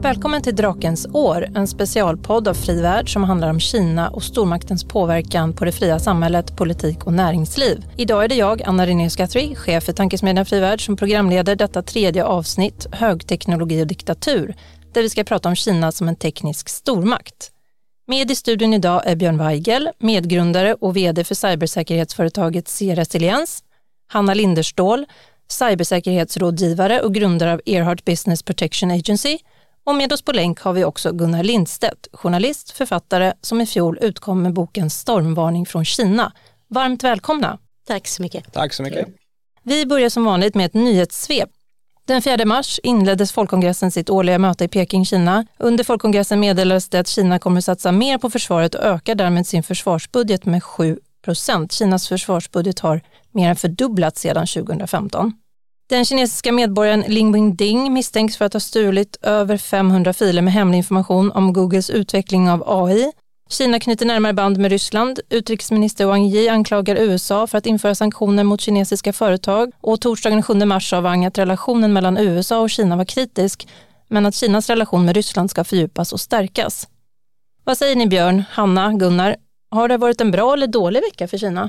Välkommen till Drakens år, en specialpodd av Fri Värld som handlar om Kina och stormaktens påverkan på det fria samhället, politik och näringsliv. Idag är det jag, Anna Rinnaeus Guthrie, chef för Tankesmedjan Fri Värld, som programleder detta tredje avsnitt, högteknologi och diktatur, där vi ska prata om Kina som en teknisk stormakt. Med i studion idag är Björn Weigel, medgrundare och vd för cybersäkerhetsföretaget C-Resiliens, Hanna Linderstål, cybersäkerhetsrådgivare och grundare av Earhart Business Protection Agency, och med oss på länk har vi också Gunnar Lindstedt, journalist, författare som i fjol utkom med boken Stormvarning från Kina. Varmt välkomna. Tack så mycket. Tack så mycket. Vi börjar som vanligt med ett nyhetssvep. Den 4 mars inleddes folkkongressen sitt årliga möte i Peking, Kina. Under folkkongressen meddelades det att Kina kommer satsa mer på försvaret och ökar därmed sin försvarsbudget med 7%. Kinas försvarsbudget har mer än fördubblats sedan 2015. Den kinesiska medborgaren Ling Wingding misstänks för att ha stulit över 500 filer med hemlig information om Googles utveckling av AI. Kina knyter närmare band med Ryssland. Utrikesminister Wang Yi anklagar USA för att införa sanktioner mot kinesiska företag. Och torsdagen den 7 mars sa Wang att relationen mellan USA och Kina var kritisk, men att Kinas relation med Ryssland ska fördjupas och stärkas. Vad säger ni, Björn, Hanna, Gunnar? Har det varit en bra eller dålig vecka för Kina?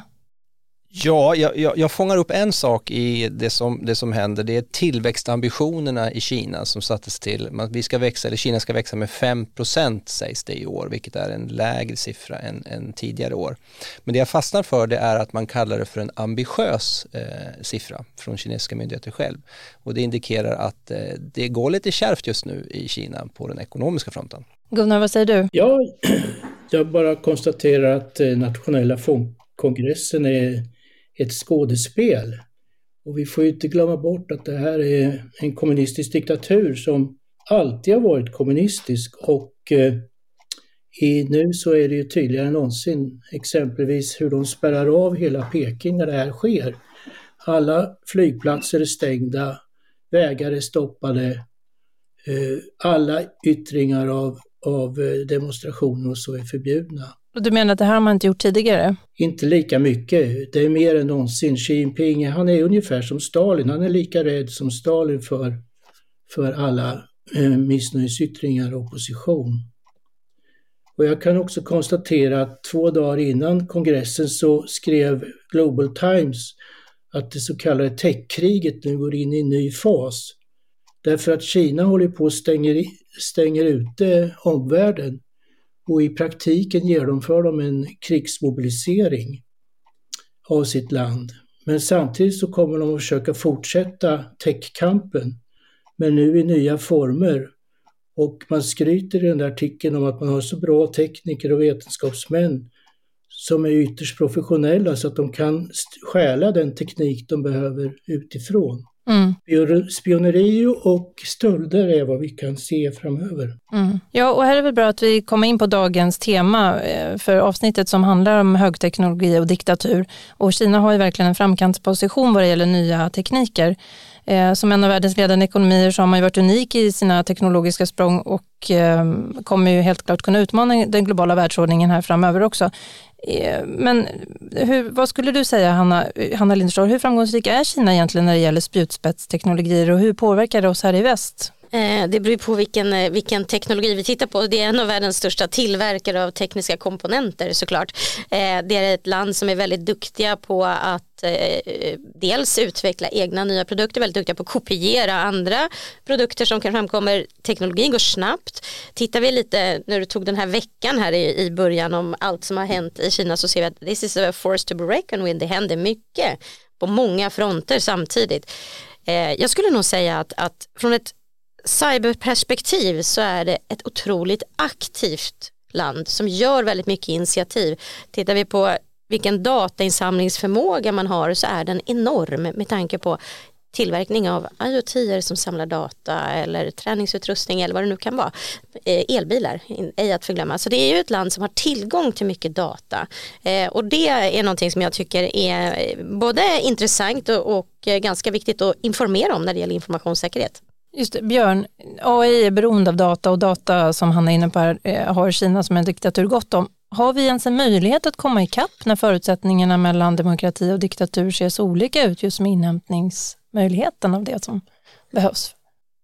Ja, jag fångar upp en sak i det som händer. Det är tillväxtambitionerna i Kina som sattes till. Kina ska växa med 5% sägs det i år, vilket är en lägre siffra än tidigare år. Men det jag fastnar för det är att man kallar det för en ambitiös siffra från kinesiska myndigheter själv. Och det indikerar att det går lite kärvt just nu i Kina på den ekonomiska fronten. Gunnar, vad säger du? Ja, jag bara konstaterar att nationella kongressen är ett skådespel. Och vi får ju inte glömma bort att det här är en kommunistisk diktatur som alltid har varit kommunistisk, och nu så är det ju tydligare än någonsin, exempelvis hur de spärrar av hela Peking när det här sker. Alla flygplatser är stängda, vägar är stoppade, alla yttringar av demonstrationer och så är förbjudna. Och du menar att det här har man inte gjort tidigare? Inte lika mycket. Det är mer än någonsin. Xi Jinping, han är ungefär som Stalin. Han är lika rädd som Stalin för alla missnöjesyttringar och opposition. Och jag kan också konstatera att 2 dagar innan kongressen så skrev Global Times att det så kallade techkriget nu går in i en ny fas. Därför att Kina håller på att stänger ute omvärlden. Och i praktiken genomför de en krigsmobilisering av sitt land. Men samtidigt så kommer de att försöka fortsätta techkampen, men nu i nya former. Och man skryter i den där artikeln om att man har så bra tekniker och vetenskapsmän som är ytterst professionella så att de kan stjäla den teknik de behöver utifrån. Spioneri och stölder är vad vi kan se framöver. Ja, och här är det väl bra att vi kommer in på dagens tema för avsnittet som handlar om högteknologi och diktatur. Och Kina har ju verkligen en framkantsposition vad det gäller nya tekniker. Som en av världens ledande ekonomier så har man ju varit unik i sina teknologiska språng och kommer ju helt klart kunna utmana den globala världsordningen här framöver också. Men vad skulle du säga, Hanna Linderstål, hur framgångsrik är Kina egentligen när det gäller spjutspetsteknologier och hur påverkar det oss här i väst? Det beror på vilken teknologi vi tittar på. Det är en av världens största tillverkare av tekniska komponenter såklart. Det är ett land som är väldigt duktiga på att dels utveckla egna nya produkter, väldigt duktiga på att kopiera andra produkter som kan framkomma. Teknologin går snabbt. Tittar vi lite, när du tog den här veckan här i början om allt som har hänt i Kina, så ser vi att this is a force to be reckoned with. Det händer mycket på många fronter samtidigt. Jag skulle nog säga att från ett cyberperspektiv så är det ett otroligt aktivt land som gör väldigt mycket initiativ. Tittar vi på vilken datainsamlingsförmåga man har så är den enorm med tanke på tillverkning av IoT som samlar data eller träningsutrustning eller vad det nu kan vara. Elbilar, ej att förglömma. Så det är ju ett land som har tillgång till mycket data. Och det är någonting som jag tycker är både intressant och ganska viktigt att informera om när det gäller informationssäkerhet. Just det, Björn, AI är beroende av data och data som han är inne på här har Kina som en diktatur gott om. Har vi ens en möjlighet att komma ikapp när förutsättningarna mellan demokrati och diktatur ser så olika ut just med inhämtningsmöjligheten av det som behövs?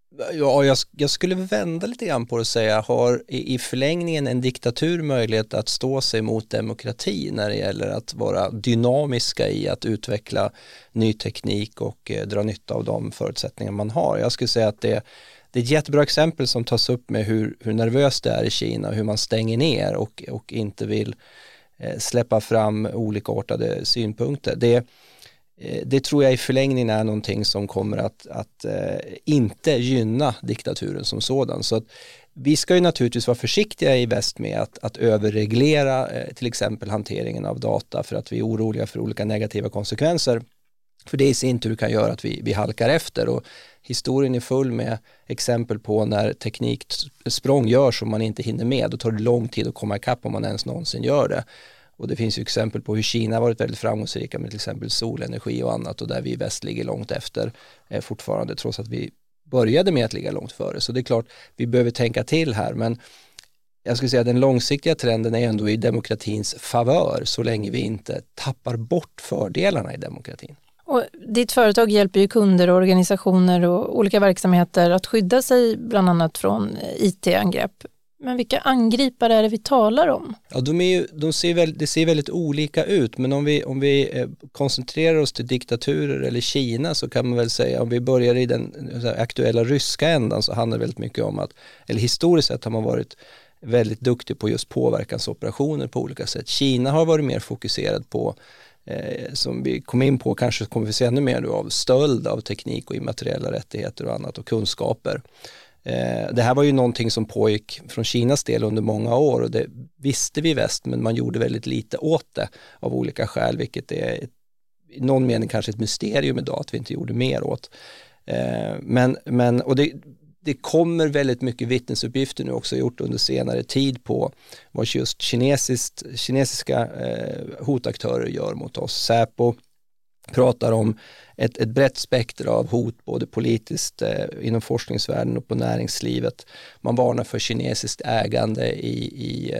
Ja, jag skulle vända lite grann på det och säga, har i förlängningen en diktatur möjlighet att stå sig mot demokrati när det gäller att vara dynamiska i att utveckla ny teknik och dra nytta av de förutsättningar man har? Jag skulle säga att det är ett jättebra exempel som tas upp med hur nervöst det är i Kina, hur man stänger ner och inte vill släppa fram olika artade synpunkter. Det tror jag i förlängningen är någonting som kommer att inte gynna diktaturen som sådan. Så att vi ska ju naturligtvis vara försiktiga i väst med att överreglera till exempel hanteringen av data för att vi är oroliga för olika negativa konsekvenser. För det i sin tur kan göra att vi halkar efter, och historien är full med exempel på när tekniksprång görs som man inte hinner med. Då tar det lång tid att komma ikapp om man ens någonsin gör det. Och det finns ju exempel på hur Kina har varit väldigt framgångsrika med till exempel solenergi och annat, och där vi i väst ligger långt efter fortfarande, trots att vi började med att ligga långt före. Så det är klart, vi behöver tänka till här, men jag skulle säga att den långsiktiga trenden är ändå i demokratins favör så länge vi inte tappar bort fördelarna i demokratin. Och ditt företag hjälper ju kunder och organisationer och olika verksamheter att skydda sig bland annat från IT-angrepp. Men vilka angripare är det vi talar om? Ja, det ser väldigt olika ut, men om vi koncentrerar oss till diktaturer eller Kina, så kan man väl säga, om vi börjar i den aktuella ryska ändan, så handlar det väldigt mycket om att, eller historiskt sett har man varit väldigt duktig på just påverkansoperationer på olika sätt. Kina har varit mer fokuserad på, som vi kom in på, kanske kommer vi se ännu mer av stöld av teknik och immateriella rättigheter och annat och kunskaper. Det här var ju någonting som pågick från Kinas del under många år, och det visste vi i väst, men man gjorde väldigt lite åt det av olika skäl, vilket är i någon mening kanske ett mysterium idag att vi inte gjorde mer åt. Och det kommer väldigt mycket vittnesuppgifter nu också gjort under senare tid på vad just kinesiska hotaktörer gör mot oss. Säpo pratar om ett brett spektra av hot, både politiskt inom forskningsvärlden och på näringslivet. Man varnar för kinesiskt ägande i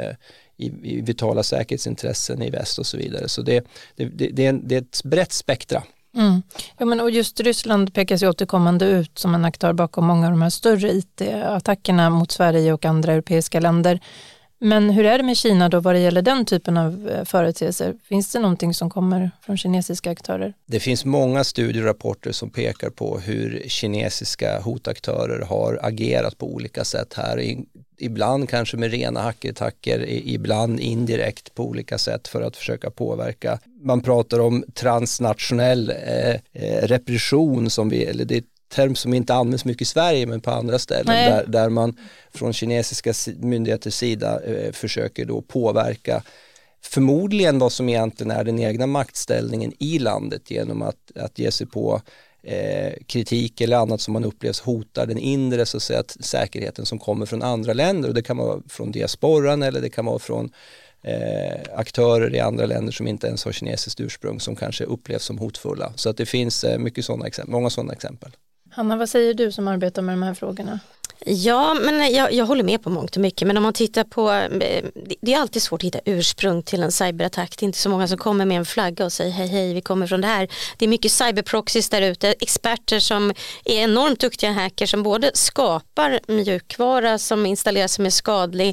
vitala säkerhetsintressen i väst och så vidare. Så det är ett brett spektra. Mm. Ja, men och just Ryssland pekas ju återkommande ut som en aktör bakom många av de här större IT-attackerna mot Sverige och andra europeiska länder. Men hur är det med Kina då vad det gäller den typen av företeelser? Finns det någonting som kommer från kinesiska aktörer? Det finns många studierapporter som pekar på hur kinesiska hotaktörer har agerat på olika sätt här. Ibland kanske med rena hackerattacker, ibland indirekt på olika sätt för att försöka påverka. Man pratar om transnationell repression, eller det är term som inte används mycket i Sverige men på andra ställen, där man från kinesiska myndigheters sida försöker då påverka förmodligen vad som egentligen är den egna maktställningen i landet genom att ge sig på kritik eller annat som man upplevs hotar den inre, så att säga, säkerheten som kommer från andra länder, och det kan vara från diasporan eller det kan vara från aktörer i andra länder som inte ens har kinesiskt ursprung, som kanske upplevs som hotfulla. Så att det finns många sådana exempel. Hanna, vad säger du som arbetar med de här frågorna? Ja, men jag håller med på mångt och mycket, men om man tittar på, det är alltid svårt att hitta ursprung till en cyberattack. Det är inte så många som kommer med en flagga och säger hej, vi kommer från det här. Det är mycket cyberproxies där ute, experter som är enormt duktiga hackers som både skapar mjukvara som installeras som är skadlig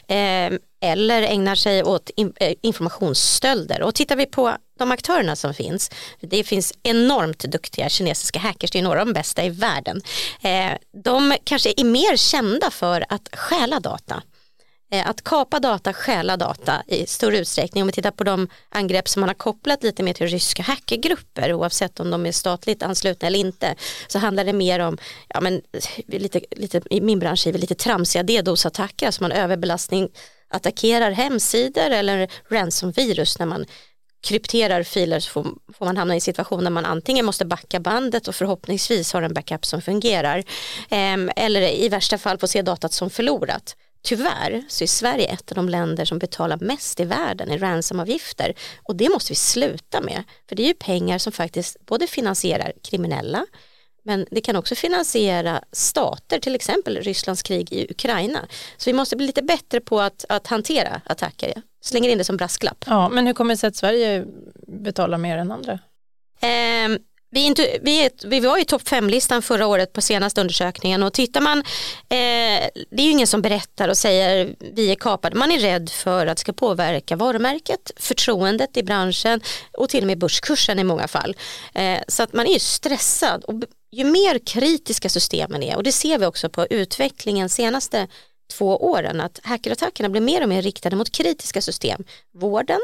eller ägnar sig åt informationsstölder. Och tittar vi på de aktörerna som finns, det finns enormt duktiga kinesiska hackers, det är några av de bästa i världen. De kanske är mer kända för att stjäla data. Att kapa data, stjäla data i större utsträckning. Om vi tittar på de angrepp som man har kopplat lite mer till ryska hackergrupper, oavsett om de är statligt anslutna eller inte, så handlar det mer om, lite i min bransch är vi lite tramsiga DDoS-attacker, alltså man överbelastning attackerar hemsidor eller ransomvirus. När man krypterar filer så får man hamna i en situation där man antingen måste backa bandet och förhoppningsvis har en backup som fungerar, eller i värsta fall få se datat som förlorat. Tyvärr så är Sverige ett av de länder som betalar mest i världen i ransomavgifter, och det måste vi sluta med, för det är ju pengar som faktiskt både finansierar kriminella, men det kan också finansiera stater, till exempel Rysslands krig i Ukraina. Så vi måste bli lite bättre på att hantera attacker. Jag slänger in det som brasklapp. Ja, men hur kommer det sig att Sverige betalar mer än andra? Vi var i topp 5-listan förra året på senaste undersökningen, och tittar man, det är ju ingen som berättar och säger vi är kapade. Man är rädd för att det ska påverka varumärket, förtroendet i branschen och till och med börskursen i många fall. Så att man är ju stressad, och ju mer kritiska systemen är, och det ser vi också på utvecklingen senaste 2 åren, att hackerattackerna blir mer och mer riktade mot kritiska system, vården,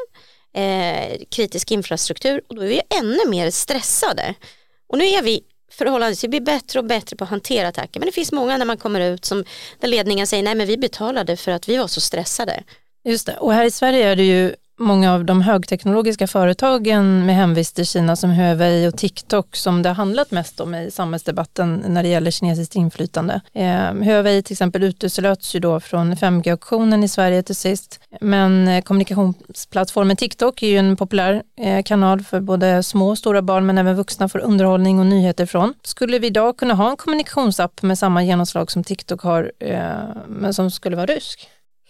kritisk infrastruktur, och då är vi ännu mer stressade. Och nu är vi förhållandevis, vi blir bättre och bättre på att hantera attacker, men det finns många när man kommer ut som där ledningen säger nej men vi betalade för att vi var så stressade. Just det, och här i Sverige är det ju många av de högteknologiska företagen med hemvist i Kina som Huawei och TikTok som det har handlat mest om i samhällsdebatten när det gäller kinesiskt inflytande. Huawei till exempel uteslöts ju då från 5G-auktionen i Sverige till sist. Men kommunikationsplattformen TikTok är ju en populär kanal för både små och stora barn, men även vuxna får underhållning och nyheter från. Skulle vi idag kunna ha en kommunikationsapp med samma genomslag som TikTok har, men som skulle vara rysk?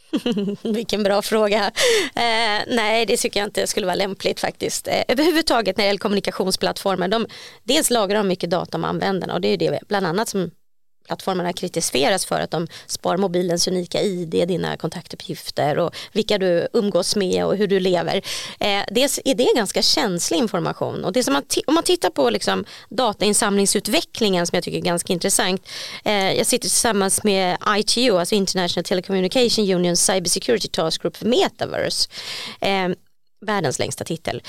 Vilken bra fråga. Nej, det tycker jag inte skulle vara lämpligt faktiskt. Överhuvudtaget när det gäller kommunikationsplattformar, dels lagrar de mycket data om användarna, och det är det bland annat som plattformarna kritiseras för, att de spar mobilens unika ID, dina kontaktuppgifter och vilka du umgås med och hur du lever. Dels är det ganska känslig information, och det som om man tittar på liksom datainsamlingsutvecklingen som jag tycker är ganska intressant. Jag sitter tillsammans med ITU, alltså International Telecommunication Union Cybersecurity Task Group för Metaverse. Världens längsta titel.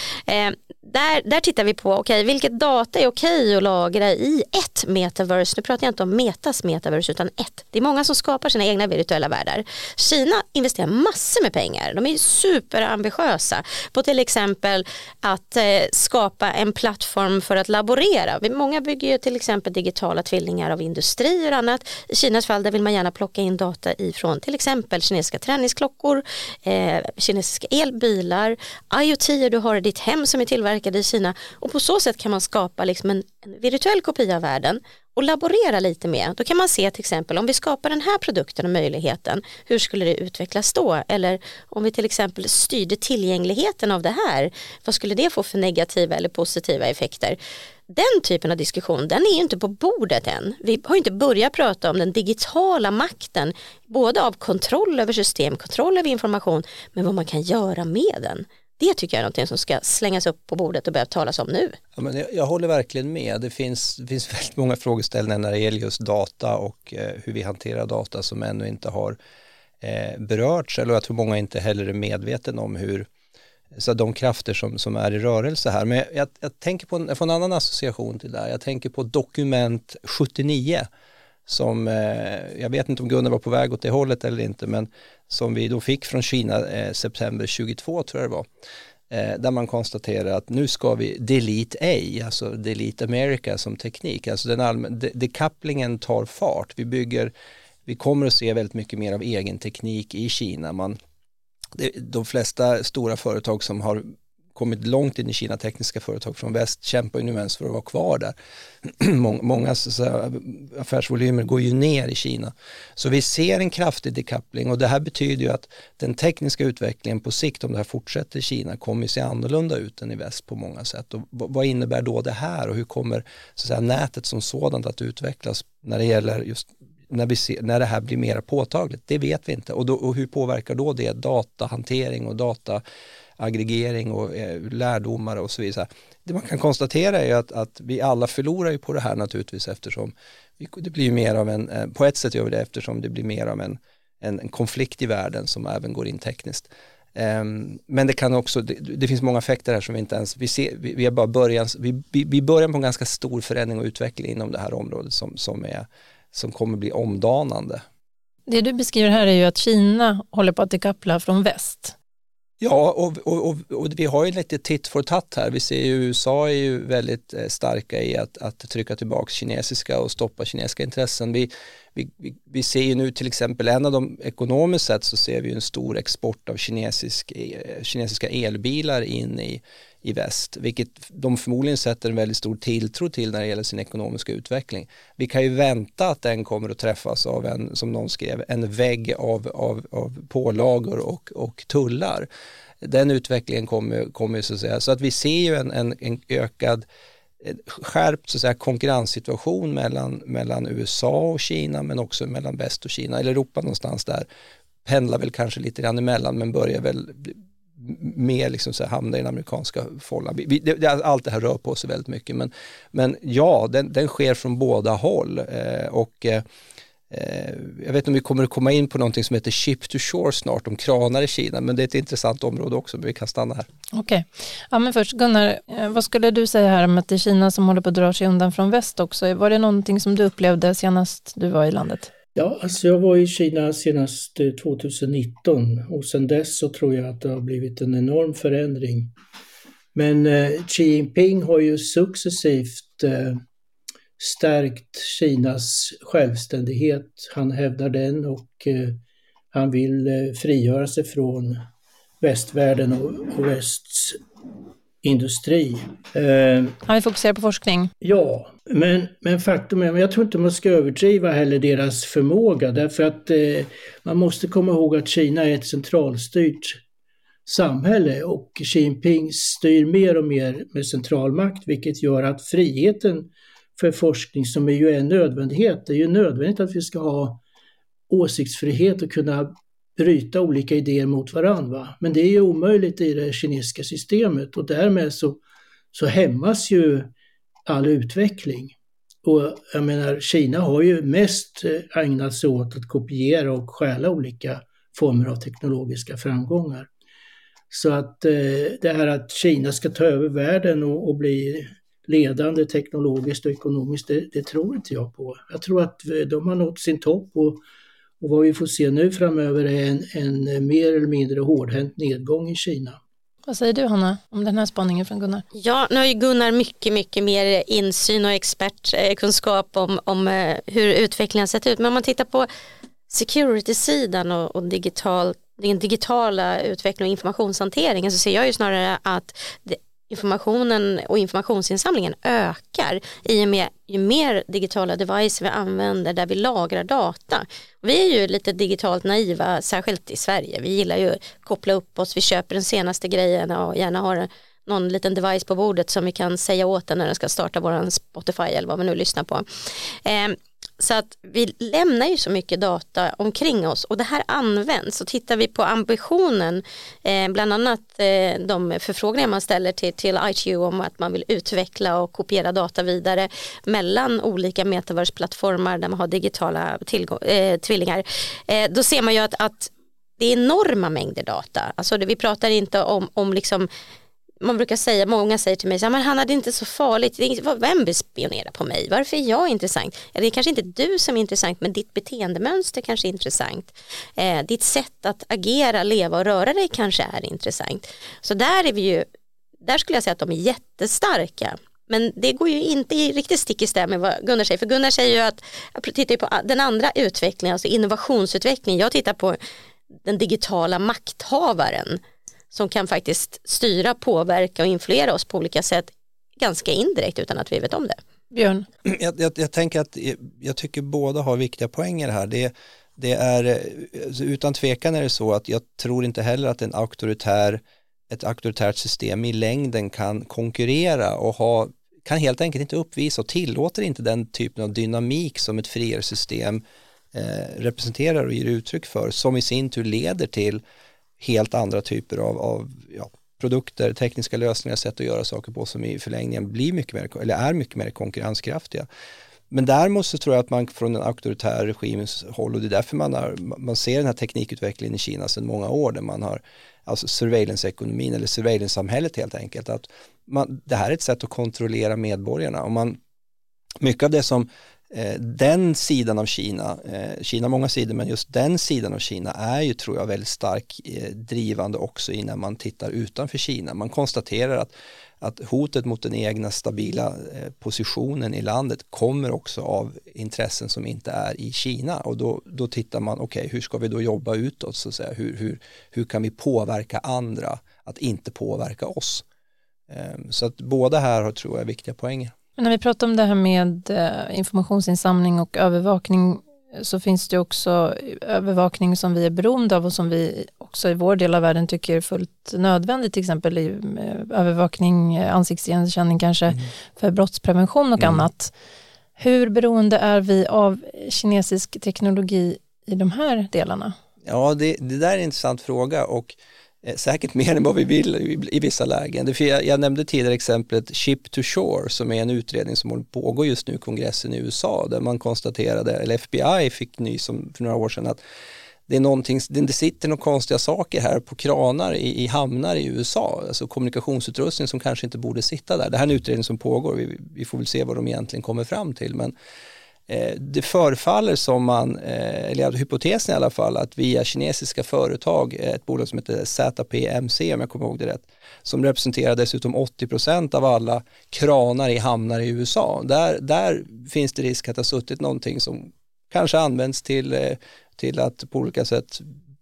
Där tittar vi på vilket data är okej att lagra i ett metaverse. Nu pratar jag inte om Metas metaverse utan ett. Det är många som skapar sina egna virtuella världar. Kina investerar massor med pengar. De är superambitiösa på till exempel att skapa en plattform för att laborera. Många bygger ju till exempel digitala tvillingar av industrier och annat. I Kinas fall där vill man gärna plocka in data ifrån till exempel kinesiska träningsklockor, kinesiska elbilar, IoT du har i ditt hem som är tillverkade i Kina, och på så sätt kan man skapa liksom en virtuell kopia av världen och laborera lite med. Då kan man se till exempel om vi skapar den här produkten och möjligheten, hur skulle det utvecklas då? Eller om vi till exempel styrde tillgängligheten av det här, vad skulle det få för negativa eller positiva effekter? Den typen av diskussion, den är ju inte på bordet än. Vi har inte börjat prata om den digitala makten, både av kontroll över system, kontroll över information, men vad man kan göra med den. Det tycker jag är någonting som ska slängas upp på bordet och börja talas om nu. Ja, men jag håller verkligen med. Det finns väldigt många frågeställningar när det gäller just data och hur vi hanterar data som ännu inte har berörts, eller jag tror många inte heller är medveten om hur så de krafter som är i rörelse här. Men jag tänker på en annan association till det här. Jag tänker på dokument 79 som, jag vet inte om Gunnar var på väg åt det hållet eller inte, men som vi då fick från Kina september 22 tror jag det var. Där man konstaterar att nu ska vi delete A, alltså delete America som teknik. Alltså decouplingen tar fart. Vi kommer att se väldigt mycket mer av egen teknik i Kina. De flesta stora företag som har kommit långt in i Kina, tekniska företag från väst, kämpar ju nu ens för att vara kvar där. Många affärsvolymer går ju ner i Kina. Så vi ser en kraftig decoupling, och det här betyder ju att den tekniska utvecklingen på sikt, om det här fortsätter i Kina, kommer se annorlunda ut än i väst på många sätt. Och vad innebär då det här, och hur kommer så att säga, nätet som sådant att utvecklas när det gäller just när det här blir mer påtagligt? Det vet vi inte. Och hur påverkar då det datahantering och dataaggregering och lärdomar och så vidare. Det man kan konstatera är ju att vi alla förlorar ju på det här naturligtvis, eftersom det blir mer av på ett sätt gör vi det eftersom det blir mer av en konflikt i världen som även går in tekniskt. Men det kan också, det finns många effekter här som vi inte ens, vi är bara vi börjar på en ganska stor förändring och utveckling inom det här området som kommer bli omdanande. Det du beskriver här är ju att Kina håller på att dekoppla från väst. Ja, och vi har ju lite titt för tatt här. Vi ser ju USA är ju väldigt starka i att trycka tillbaka kinesiska och stoppa kinesiska intressen. Vi ser ju nu till exempel, en av de ekonomiskt sett så ser vi en stor export av kinesiska elbilar in i väst, vilket de förmodligen sätter en väldigt stor tilltro till när det gäller sin ekonomiska utveckling. Vi kan ju vänta att den kommer att träffas av som någon skrev, en vägg av pålagor och tullar. Den utvecklingen kommer så att säga. Så att vi ser ju en ökad skärpt så att säga, konkurrenssituation mellan USA och Kina, men också mellan väst och Kina, eller Europa någonstans där. Pendlar väl kanske lite grann emellan, men börjar väl mer liksom så här, hamna i den amerikanska fållan. Allt det här rör på sig väldigt mycket, men ja, den sker från båda håll. Jag vet inte om vi kommer att komma in på någonting som heter ship to shore snart, om kranar i Kina, men det är ett intressant område också, men vi kan stanna här. Okej. Ja, men först Gunnar, vad skulle du säga här om att det är Kina som håller på att dra sig undan från väst också? Var det någonting som du upplevde senast du var i landet? Ja, alltså jag var i Kina senast 2019 och sedan dess så tror jag att det har blivit en enorm förändring. Men Xi Jinping har ju successivt stärkt Kinas självständighet. Han hävdar den och han vill frigöra sig från västvärlden och västs industri. Han vill fokusera på forskning. Ja, men faktum är, jag tror inte man ska överdriva heller deras förmåga, därför att man måste komma ihåg att Kina är ett centralstyrt samhälle och Xi Jinping styr mer och mer med centralmakt, vilket gör att friheten för forskning, som är ju en nödvändighet, det är ju nödvändigt att vi ska ha åsiktsfrihet och kunna bryta olika idéer mot varandra. Men det är ju omöjligt i det kinesiska systemet och därmed så hämmas ju all utveckling. Och jag menar, Kina har ju mest ägnat sig åt att kopiera och stjäla olika former av teknologiska framgångar. Så att det här att Kina ska ta över världen och bli ledande teknologiskt och ekonomiskt, det tror inte jag på. Jag tror att de har nått sin topp och vad vi får se nu framöver är en mer eller mindre hårdhänt nedgång i Kina. Vad säger du, Hanna, om den här spaningen från Gunnar? Ja, nu har ju Gunnar mycket mer insyn och expertkunskap om hur utvecklingen har sett ut. Men om man tittar på security-sidan och den digitala utvecklingen och informationshanteringen, så ser jag ju snarare att informationen och informationsinsamlingen ökar i och med ju mer digitala device vi använder där vi lagrar data. Vi är ju lite digitalt naiva, särskilt i Sverige. Vi gillar ju att koppla upp oss, vi köper den senaste grejen och gärna har någon liten device på bordet som vi kan säga åt den när den ska starta våran Spotify eller vad vi nu lyssnar på. Så att vi lämnar ju så mycket data omkring oss och det här används. Och tittar vi på ambitionen, bland annat de förfrågningar man ställer till ITU om att man vill utveckla och kopiera data vidare mellan olika metaverse-plattformar där man har digitala tvillingar. Då ser man ju att det är enorma mängder data. Alltså vi pratar inte om liksom, man brukar säga, många säger till mig så här, men Hanna, det är inte så farligt, vem vill spionera på mig, varför är jag intressant? Eller det är kanske inte du som är intressant, men ditt beteendemönster kanske är intressant, ditt sätt att agera, leva och röra dig kanske är intressant. Så där skulle jag säga att de är jättestarka. Men det går ju inte riktigt stick i stäv med vad Gunnar säger, för Gunnar säger ju att jag tittar på den andra utvecklingen, alltså innovationsutveckling. Jag tittar på den digitala makthavaren som kan faktiskt styra, påverka och influera oss på olika sätt ganska indirekt utan att vi vet om det. Björn? Jag tänker att jag tycker båda har viktiga poänger här. Det är utan tvekan är det så att jag tror inte heller att ett auktoritärt system i längden kan konkurrera och kan helt enkelt inte uppvisa och tillåter inte den typen av dynamik som ett friare system representerar och ger uttryck för, som i sin tur leder till helt andra typer av produkter, tekniska lösningar, sätt att göra saker på som i förlängningen blir är mycket mer konkurrenskraftiga. Men däremot så tror jag att man från en auktoritär regimens håll, och det är därför man ser den här teknikutvecklingen i Kina sedan många år, där man har alltså surveillance-ekonomin eller surveillance-samhället helt enkelt, att det här är ett sätt att kontrollera medborgarna. Och mycket av det som den sidan av Kina har många sidor, men just den sidan av Kina är ju, tror jag, väldigt stark drivande också när man tittar utanför Kina. Man konstaterar att hotet mot den egna stabila positionen i landet kommer också av intressen som inte är i Kina, och då tittar man, okej, hur ska vi då jobba utåt, så att säga? Hur kan vi påverka andra att inte påverka oss? Så att båda här har, tror jag, viktiga poänger. När vi pratar om det här med informationsinsamling och övervakning, så finns det också övervakning som vi är beroende av och som vi också i vår del av världen tycker är fullt nödvändigt, till exempel i övervakning, ansiktsigenkänning kanske för brottsprevention och annat. Hur beroende är vi av kinesisk teknologi i de här delarna? Ja, det där är en intressant fråga och säkert mer än vad vi vill i vissa lägen. Jag nämnde tidigare exemplet Ship to Shore som är en utredning som pågår just nu i kongressen i USA där man konstaterade, eller FBI fick nys för några år sedan att det är någonting, det sitter några konstiga saker här på kranar i hamnar i USA, alltså kommunikationsutrustning som kanske inte borde sitta där. Det här är en utredning som pågår, vi får väl se vad de egentligen kommer fram till, men det förefaller som eller hypotesen i alla fall, att via kinesiska företag, ett bolag som heter ZPMC om jag kommer ihåg det rätt, som representerar dessutom 80% av alla kranar i hamnar i USA. Där finns det risk att det har suttit någonting som kanske används till att på olika sätt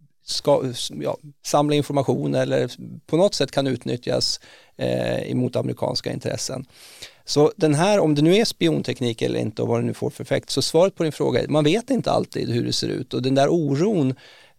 samla information eller på något sätt kan utnyttjas emot amerikanska intressen. Så den här, om det nu är spionteknik eller inte och vad det nu får för effekt, så svaret på din fråga är man vet inte alltid hur det ser ut och den där oron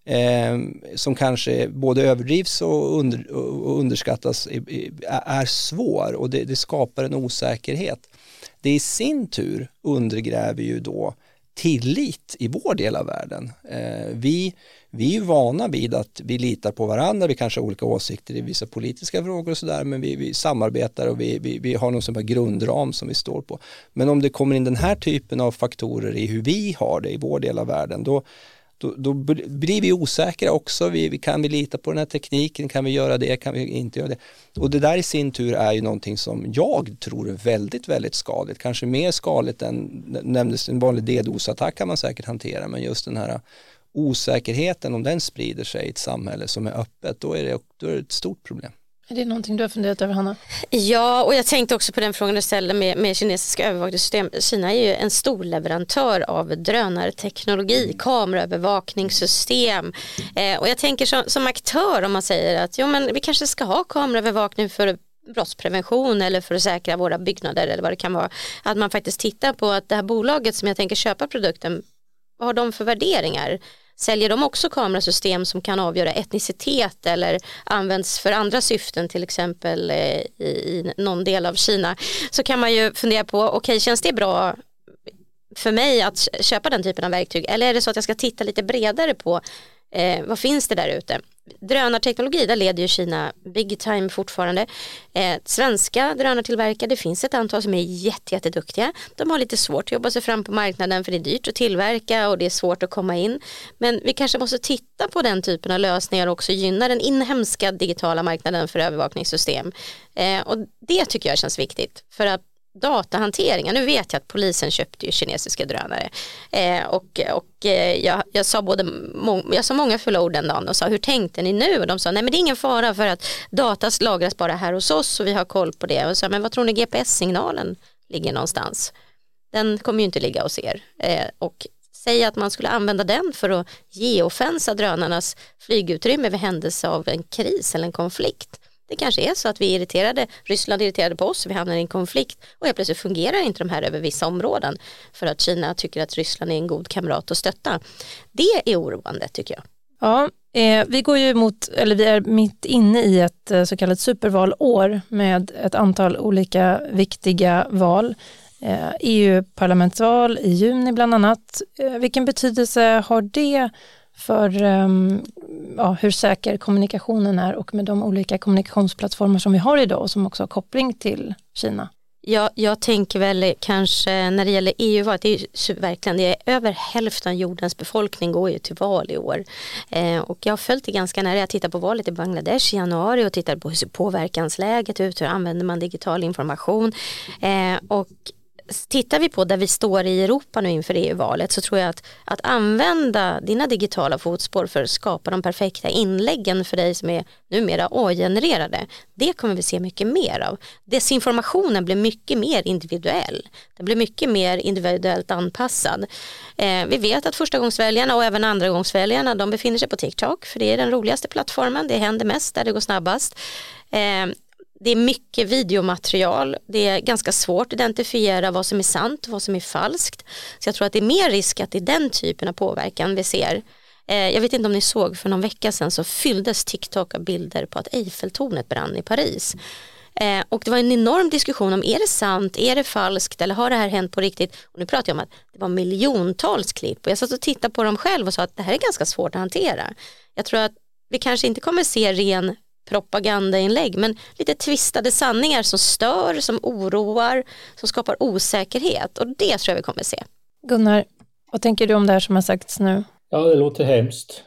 som kanske både överdrivs och underskattas är svår och det skapar en osäkerhet. Det i sin tur undergräver ju då tillit i vår del av världen. Vi är ju vana vid att vi litar på varandra, vi kanske har olika åsikter i vissa politiska frågor och sådär, men vi samarbetar och vi har någon sån här grundram som vi står på. Men om det kommer in den här typen av faktorer i hur vi har det i vår del av världen, då blir vi osäkra också. Kan vi lita på den här tekniken? Kan vi göra det? Kan vi inte göra det? Och det där i sin tur är ju någonting som jag tror är väldigt, väldigt skadligt. Kanske mer skadligt än nämndes en vanlig DDoS-attack kan man säkert hantera. Men just den här osäkerheten, om den sprider sig i ett samhälle som är öppet, då är det ett stort problem. Är det någonting du har funderat över, Hanna? Ja, och jag tänkte också på den frågan du ställde med kinesiska övervakningssystem. Kina är ju en stor leverantör av drönarteknologi, kameraövervakningssystem. Och jag tänker som aktör, om man säger att men vi kanske ska ha kameraövervakning för brottsprevention eller för att säkra våra byggnader eller vad det kan vara. Att man faktiskt tittar på att det här bolaget som jag tänker köpa produkten, vad har de för värderingar? Säljer de också kamerasystem som kan avgöra etnicitet eller används för andra syften, till exempel i någon del av Kina, så kan man ju fundera på, okej, känns det bra för mig att köpa den typen av verktyg, eller är det så att jag ska titta lite bredare på vad finns det där ute? Drönarteknologi, där leder ju Kina big time fortfarande. Svenska drönartillverkare, det finns ett antal som är jätteduktiga. De har lite svårt att jobba sig fram på marknaden för det är dyrt att tillverka och det är svårt att komma in. Men vi kanske måste titta på den typen av lösningar och också gynna den inhemska digitala marknaden för övervakningssystem. Och det tycker jag känns viktigt, för att datahanteringen, nu vet jag att polisen köpte ju kinesiska drönare jag sa många fulla ord den dagen och sa, hur tänkte ni nu? Och de sa, nej men det är ingen fara för att data lagras bara här hos oss och vi har koll på det. Och sa, men vad tror ni GPS-signalen ligger någonstans? Den kommer ju inte ligga hos er. Och säga att man skulle använda den för att geofensa drönarnas flygutrymme vid händelse av en kris eller en konflikt. Det kanske är så att vi är irriterade, Ryssland är irriterade på oss, vi hamnar i en konflikt och helt plötsligt fungerar inte de här över vissa områden för att Kina tycker att Ryssland är en god kamrat att stötta. Det är oroande, tycker jag. Ja, vi är mitt inne i ett så kallat supervalår med ett antal olika viktiga val. EU-parlamentsval i juni bland annat. Vilken betydelse har det för hur säker kommunikationen är och med de olika kommunikationsplattformar som vi har idag och som också har koppling till Kina? Ja, jag tänker väl kanske när det gäller EU-valet, det är över hälften av jordens befolkning går ju till val i år. Och jag har följt det ganska nära. Jag tittar på valet i Bangladesh i januari och tittar på hur påverkansläget ut, hur använder man digital information. Och tittar vi på där vi står i Europa nu inför EU-valet, så tror jag att använda dina digitala fotspår för att skapa de perfekta inläggen för dig som är numera AI-genererade, det kommer vi se mycket mer av. Desinformationen blir mycket mer individuell. Den blir mycket mer individuellt anpassad. Vi vet att förstagångsväljarna och även andragångsväljarna, de befinner sig på TikTok, för det är den roligaste plattformen, det händer mest där det går snabbast. Det är mycket videomaterial. Det är ganska svårt att identifiera vad som är sant och vad som är falskt. Så jag tror att det är mer risk att det är den typen av påverkan vi ser. Jag vet inte om ni såg, för någon vecka sedan så fylldes TikTok av bilder på att Eiffeltornet brann i Paris. Och det var en enorm diskussion om, är det sant, är det falskt eller har det här hänt på riktigt? Och nu pratar jag om att det var miljontals klipp och jag satt och tittade på dem själv och sa att det här är ganska svårt att hantera. Jag tror att vi kanske inte kommer se ren propagandainlägg, men lite tvistade sanningar som stör, som oroar, som skapar osäkerhet, och det tror jag vi kommer se. Gunnar, vad tänker du om det här som har sagts nu? Ja, det låter hemskt.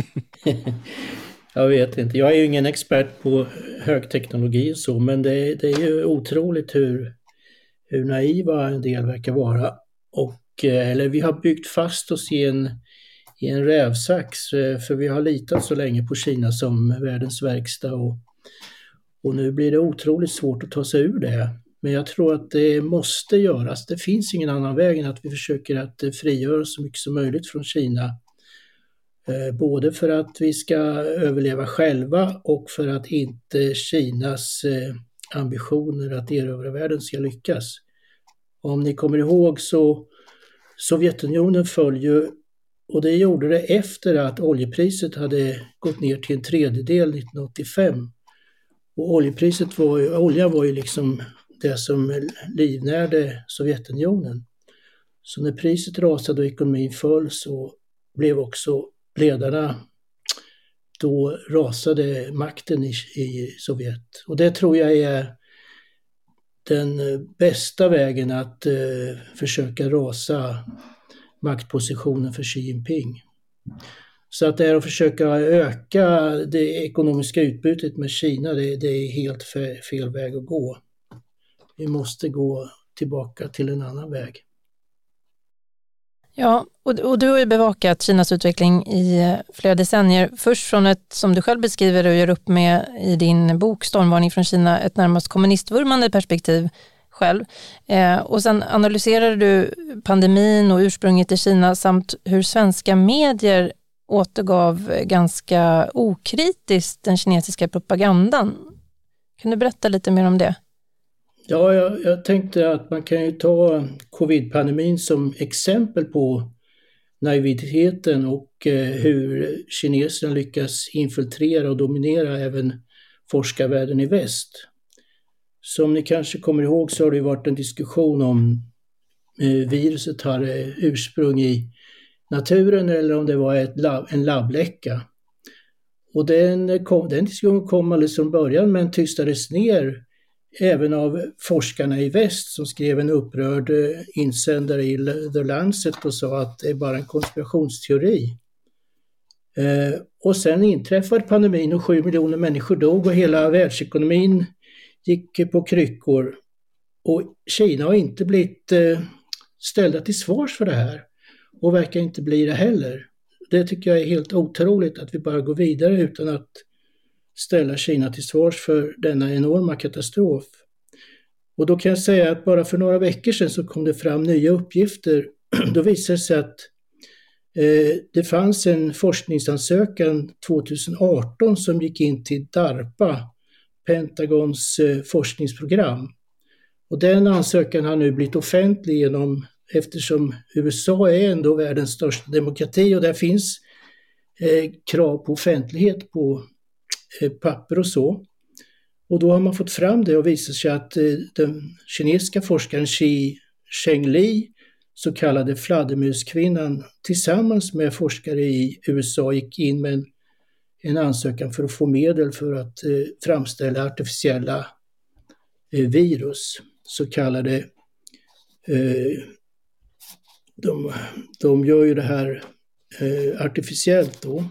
Jag vet inte. Jag är ju ingen expert på högteknologi och så, men det är ju otroligt hur naiva en del verkar vara. Eller vi har byggt fast oss i en rävsax, för vi har litat så länge på Kina som världens verkstad och nu blir det otroligt svårt att ta sig ur det. Men jag tror att det måste göras. Det finns ingen annan väg än att vi försöker att frigöra så mycket som möjligt från Kina. Både för att vi ska överleva själva och för att inte Kinas ambitioner att erövra världen ska lyckas. Om ni kommer ihåg så Sovjetunionen föll ju, och det gjorde det efter att oljepriset hade gått ner till 1/3 1985. Och oljan var ju liksom det som livnärde Sovjetunionen. Så när priset rasade och ekonomin föll så blev också ledarna, då rasade makten i Sovjet. Och det tror jag är den bästa vägen att försöka rasa maktpositionen för Xi Jinping. Så att det är att försöka öka det ekonomiska utbytet med Kina, det är helt fel väg att gå. Vi måste gå tillbaka till en annan väg. Ja, och du har ju bevakat Kinas utveckling i flera decennier. Först från ett, som du själv beskriver och gör upp med i din bok Stormvarning från Kina, ett närmast kommunistvurmande perspektiv själv. Och sen analyserar du pandemin och ursprunget i Kina samt hur svenska medier återgav ganska okritiskt den kinesiska propagandan. Kan du berätta lite mer om det? Ja, jag tänkte att man kan ju ta covid-pandemin som exempel på naiviteten och hur kineserna lyckas infiltrera och dominera även forskarvärlden i väst. Som ni kanske kommer ihåg så har det varit en diskussion om viruset har ursprung i naturen eller om det var en labbläcka. Och den diskussionen kom alldeles från början, men tystades ner även av forskarna i väst som skrev en upprörd insändare i The Lancet och sa att det är bara en konspirationsteori. Och sen inträffade pandemin och 7 miljoner människor dog och hela världsekonomin gick på kryckor. Och Kina har inte blivit ställda till svars för det här och verkar inte bli det heller. Det tycker jag är helt otroligt att vi bara går vidare utan att ställa Kina till svars för denna enorma katastrof. Och då kan jag säga att bara för några veckor sedan så kom det fram nya uppgifter. Då visade det sig att det fanns en forskningsansökan 2018 som gick in till DARPA, Pentagons forskningsprogram. Och den ansökan har nu blivit offentlig eftersom USA är ändå världens största demokrati och där finns krav på offentlighet på papper och så. Och då har man fått fram det och visat sig att den kinesiska forskaren Xi Zhengli, så kallade fladdermuskvinnan, tillsammans med forskare i USA gick in med en ansökan för att få medel för att framställa artificiella virus, så kallade de gör ju det här artificiellt då.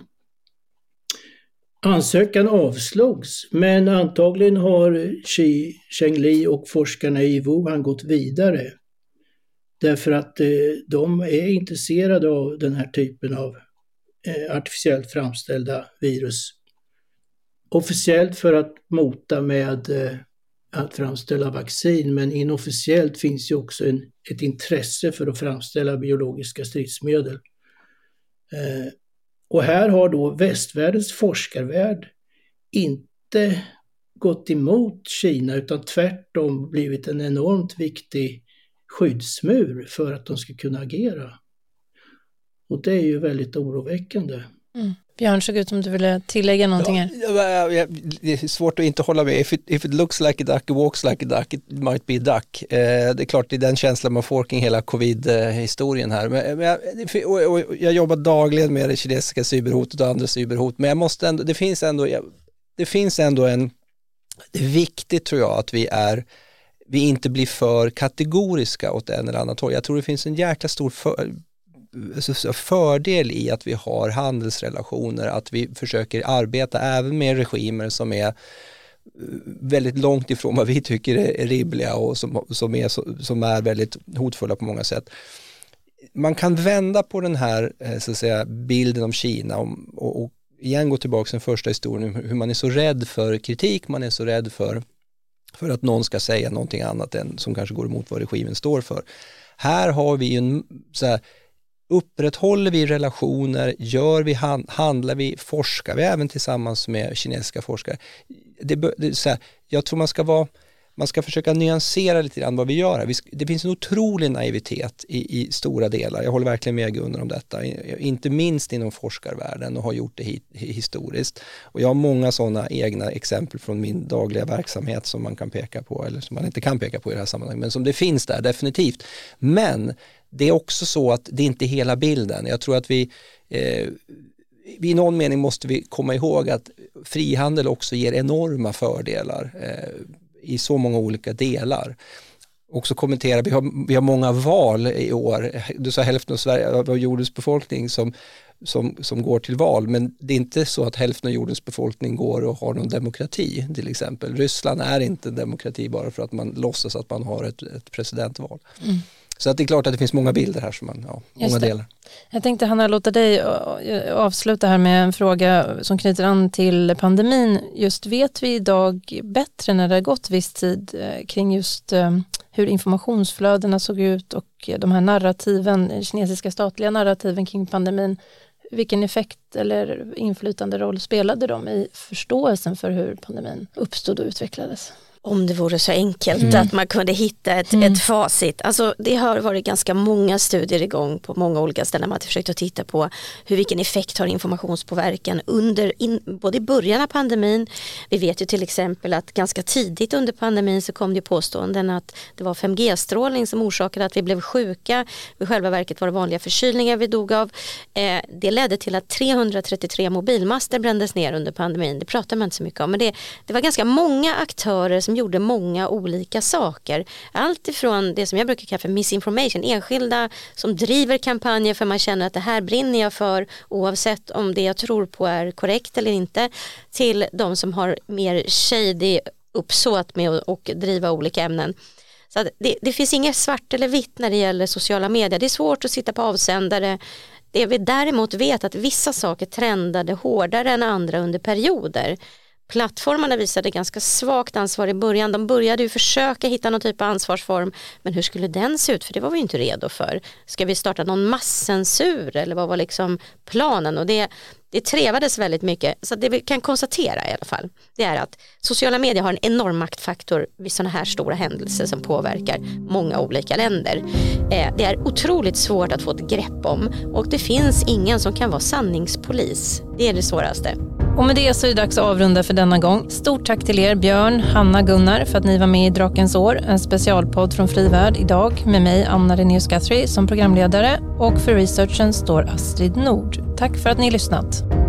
Ansökan avslogs, men antagligen har Xi Zhengli och forskarna i Wuhan gått vidare. Därför att de är intresserade av den här typen av artificiellt framställda virus. Officiellt för att mota med att framställa vaccin, men inofficiellt finns ju också ett intresse för att framställa biologiska stridsmedel. Och här har då västvärldens forskarvärld inte gått emot Kina utan tvärtom blivit en enormt viktig skyddsmur för att de ska kunna agera. Och det är ju väldigt oroväckande. Björn, såg ut som du ville tillägga någonting här. Det är svårt att inte hålla med. If it looks like a duck, it walks like a duck, it might be a duck. Det är klart, det är den känslan man får kring hela covid-historien här. Men jag jobbar dagligen med det kinesiska cyberhotet och andra cyberhot, men jag måste ändå, det finns ändå det är viktigt, tror jag, att vi inte blir för kategoriska åt en eller annan håll. Jag tror det finns en jäkla stor fördel i att vi har handelsrelationer, att vi försöker arbeta även med regimer som är väldigt långt ifrån vad vi tycker är rimliga och som är väldigt hotfulla på många sätt. Man kan vända på den här, så att säga, bilden om Kina och igen gå tillbaka till den första historien, hur man är så rädd för kritik, man är så rädd för att någon ska säga någonting annat än som kanske går emot vad regimen står för. Här har vi en så här, upprätthåller vi relationer, handlar vi, forskar vi även tillsammans med kinesiska forskare. Jag tror man ska försöka nyansera lite grann vad vi gör här. Det finns en otrolig naivitet i stora delar. Jag håller verkligen med Gunnar om detta. Inte minst inom forskarvärlden och har gjort det historiskt. Och jag har många sådana egna exempel från min dagliga verksamhet som man kan peka på, eller som man inte kan peka på i det här sammanhanget, men som det finns där definitivt. Men det är också så att det inte är hela bilden. Jag tror att vi i någon mening måste vi komma ihåg att frihandel också ger enorma fördelar i så många olika delar. Också kommentera, vi har många val i år. Du sa hälften av Sverige av jordens befolkning som går till val, men det är inte så att hälften av jordens befolkning går och har någon demokrati till exempel. Ryssland är inte en demokrati bara för att man låtsas att man har ett presidentval. Så att det är klart att det finns många bilder här som många delar. Jag tänkte, Hanna, låta dig avsluta här med en fråga som knyter an till pandemin. Just vet vi idag bättre när det har gått viss tid kring just hur informationsflödena såg ut och de här narrativen, kinesiska statliga narrativen kring pandemin. Vilken effekt eller inflytande roll spelade de i förståelsen för hur pandemin uppstod och utvecklades? Om det vore så enkelt att man kunde hitta ett facit. Alltså, det har varit ganska många studier igång på många olika ställen. Man har försökt att titta på vilken effekt har informationspåverkan både i början av pandemin. Vi vet ju till exempel att ganska tidigt under pandemin så kom det påståenden att det var 5G-strålning som orsakade att vi blev sjuka. I själva verket var det vanliga förkylningar vi dog av. Det ledde till att 333 mobilmaster brändes ner under pandemin. Det pratar man inte så mycket om. Men det var ganska många aktörer som gjorde många olika saker. Allt ifrån det som jag brukar kalla för misinformation, enskilda som driver kampanjer för man känner att det här brinner jag för oavsett om det jag tror på är korrekt eller inte, till de som har mer shady uppsåt med att driva olika ämnen. Så att det finns inget svart eller vitt när det gäller sociala medier. Det är svårt att sitta på avsändare. Det vi däremot vet att vissa saker trendade hårdare än andra under perioder. Plattformarna visade ganska svagt ansvar i början. De började ju försöka hitta någon typ av ansvarsform. Men hur skulle den se ut? För det var vi inte redo för. Ska vi starta någon masscensur? Eller vad var liksom planen? Och det trevades väldigt mycket. Så det vi kan konstatera i alla fall, det är att sociala medier har en enorm maktfaktor vid sådana här stora händelser som påverkar många olika länder. Det är otroligt svårt att få ett grepp om. Och det finns ingen som kan vara sanningspolis. Det är det svåraste. Och med det så är det dags att avrunda för denna gång. Stort tack till er Björn, Hanna, Gunnar för att ni var med i Drakens år. En specialpodd från Frivärd idag med mig Anna Renéus Guthrie som programledare och för researchen står Astrid Nord. Tack för att ni lyssnat.